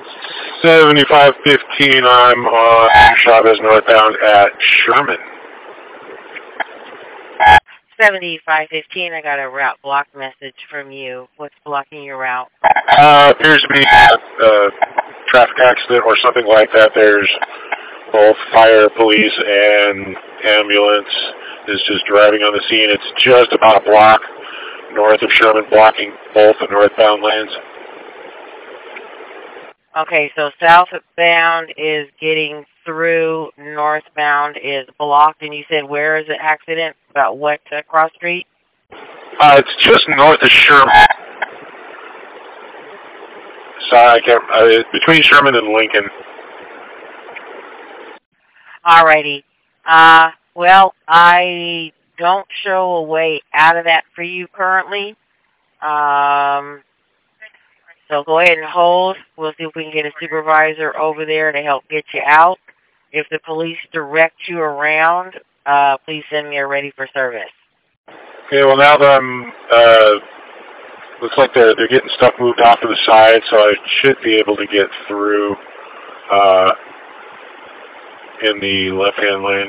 7515, I'm on Chavez northbound at Sherman. 7515, I got a route block message from you. What's blocking your route? Appears to be a traffic accident or something like that. There's both fire, police, and ambulance is just driving on the scene. It's just about a block north of Sherman, blocking both the northbound lanes. Okay, so southbound is getting through, northbound is blocked, and you said where is the accident? About what cross street? It's just north of Sherman. So I can't, between Sherman and Lincoln. Alrighty. Well, I don't show a way out of that for you currently. So go ahead and hold. We'll see if we can get a supervisor over there to help get you out. If the police direct you around, please send me a ready for service. Okay, well now that I'm, looks like they're getting stuff moved off to the side, so I should be able to get through, in the left-hand lane.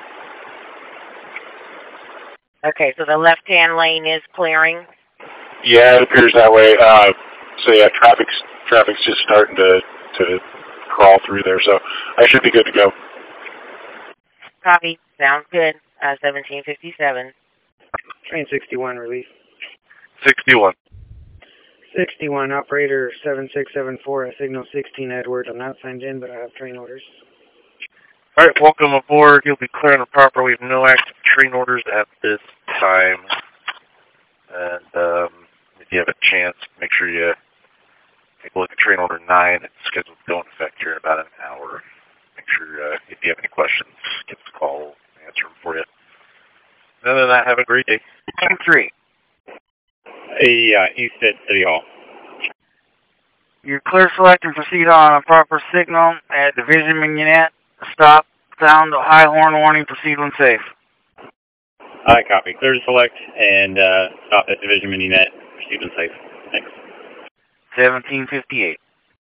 Okay, so the left-hand lane is clearing? Yeah, it appears that way. So yeah, traffic's just starting to crawl through there, so I should be good to go. Copy. Sounds good. 1757. Train 61, release. 61. 61, operator 7674, signal 16 Edward. I'm not signed in, but I have train orders. Alright, welcome aboard. You'll be clearing the proper. We have no active train orders at this time. And if you have a chance, make sure you take a look at train order 9. It's scheduled to go in effect here in about an hour. Make sure if you have any questions, give us a call. We'll answer them for you. Other than that, have a great day. Train 3. Yeah, East at City Hall. You're clear select and proceed on a proper signal at Division Mignonette. Stop, sound, high horn warning, proceed when safe. I copy. Clear to select and stop at Division Mignonette. Proceed when safe. Thanks. 1758.